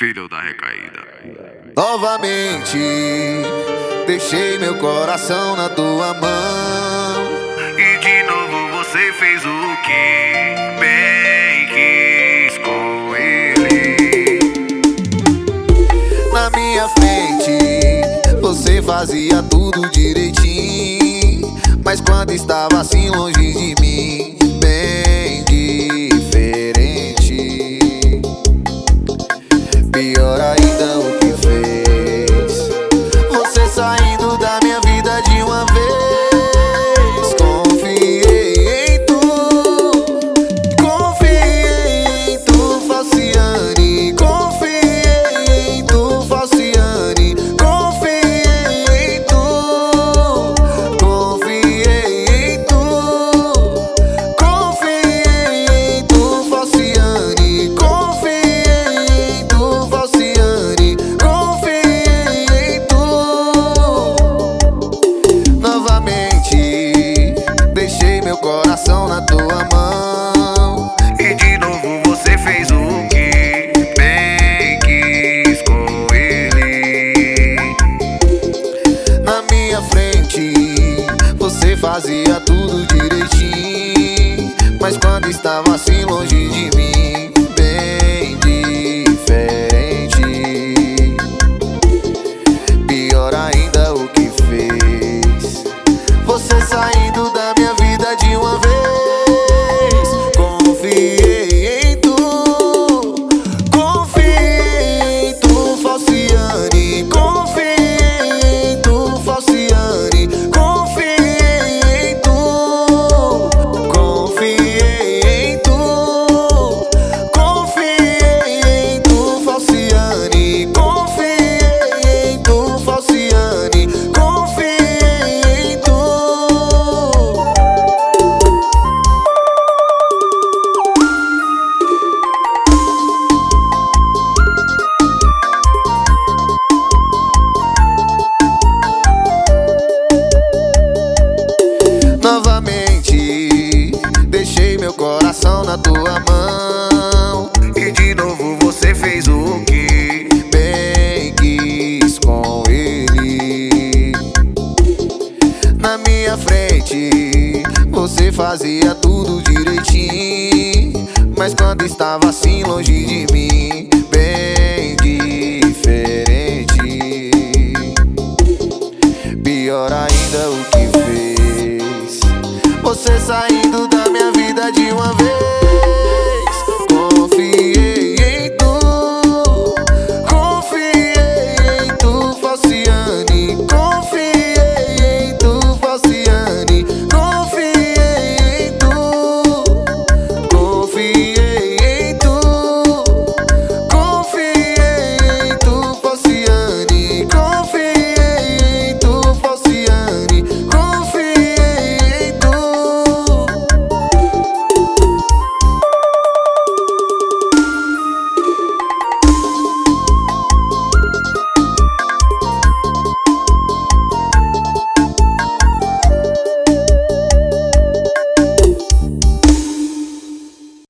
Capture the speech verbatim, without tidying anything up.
filho da recaída. Novamente, deixei meu coração na tua mão. E de novo você fez o que bem quis com ele. Na minha frente, você fazia tudo direitinho, mas quando estava assim longe de mim, bem diferente. Pior ainda o que fez, você saindo da minha vida de uma vez. Confiei em tu, confiei em tu, Falciane. Confiei em tu, Falciane. Confiei em tu, confiei em tu, confiei em tu, Falciane. Confiei em tu, Falciane. Confiei em tu. Novamente, deixei meu coração na tua mão. E de novo você fez o que bem quis com ele. Na minha frente, você fazia tudo direitinho, mas quando estava assim longe de mim, bem diferente. Pior ainda o que fez, você saindo da minha vida de uma vez. Confiei em tu, confiei em tu, Falciane. Confiei em tu, Falciane. Confiei em tu, confiei em tu, confiei em tu, Falciane. Confiei em tu, Falciane. Confiei em tu. Novamente, deixei meu coração na tua mão. E de novo você fez o que Bem quis com ele. Na minha frente, você fazia